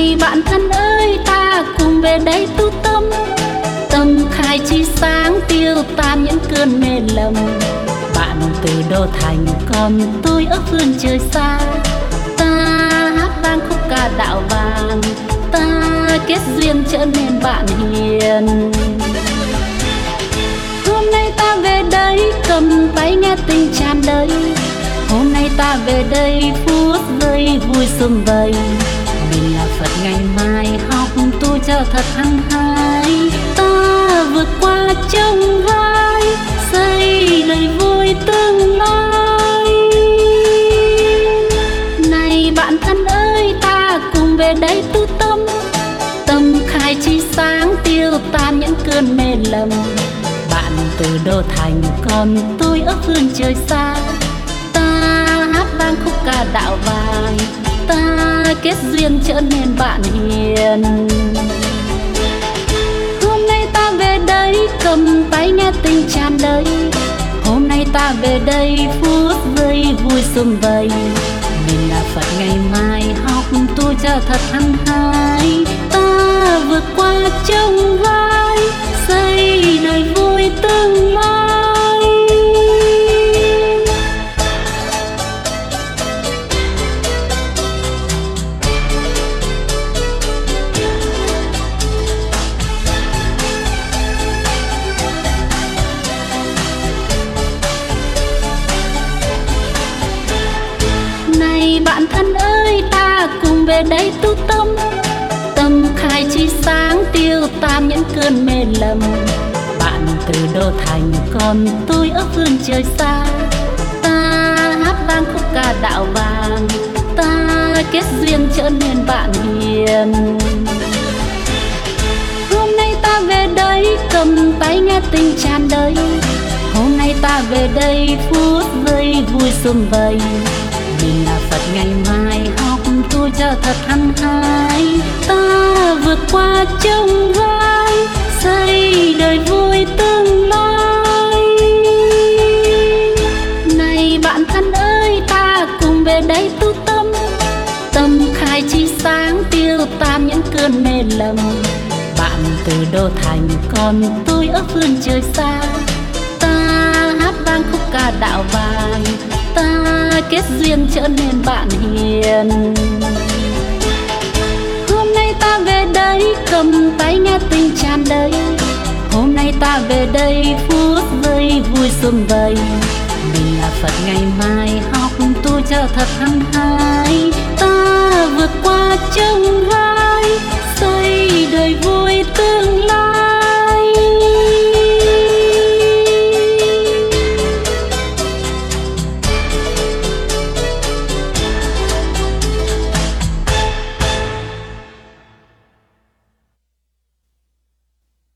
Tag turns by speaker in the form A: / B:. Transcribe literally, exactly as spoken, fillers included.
A: Này bạn thân ơi, ta cùng về đây tu tâm, tâm khai chi sáng tiêu tan những cơn mê lầm. Bạn từ đô thành còn tôi ở phương trời xa, ta hát vang khúc ca đạo vàng, ta kết duyên trở nên bạn hiền. Hôm nay ta về đây cầm tay nghe tình tràn đầy, hôm nay ta về đây phút giây vui sum vầy. Mình là Phật ngày mai học tu cho thật hăng hái, ta vượt qua chông gai xây đời vui tương lai. Này bạn thân ơi, ta cùng về đây tu tâm, tâm khai chi sáng tiêu tan những cơn mê lầm. Bạn từ đô thành còn tôi ở phương trời xa, ta hát vang khúc ca đạo vàng, ta kết duyên trở nên bạn hiền. Hôm nay ta về đây cầm tay nghe tình tràn đầy, hôm nay ta về đây phút giây vui sum vầy. Mình là Phật ngày mai học tu cho thật hăng hái, ta vượt qua chông gai xây đời vui tương lai. Này bạn thân ơi, ta cùng về đây tu tâm, tâm khai chi sáng tiêu tan những cơn mê lầm. Bạn từ đô thành còn tôi ở phương trời xa, ta hát vang khúc ca đạo vàng, ta kết duyên trở nên bạn hiền. Hôm nay ta về đây cầm tay nghe tình tràn đầy, hôm nay ta về đây phút giây vui sum vầy. Mình là Phật ngày mai học tu cho thật hăng hái, ta vượt qua chông gai xây đời vui tương lai. Này bạn thân ơi, ta cùng về đây tu tâm, tâm khai chi sáng tiêu tan những cơn mê lầm. Bạn từ đô thành còn tôi ở phương trời xa, ta hát vang khúc ca đạo vàng, ta kết duyên trở nên bạn hiền. Hôm nay ta về đây cầm tay nghe tình tràn đầy, hôm nay ta về đây phút giây vui sum vầy. Mình là Phật ngày mai học tu cho thật hăng hái, ta vượt qua chông gai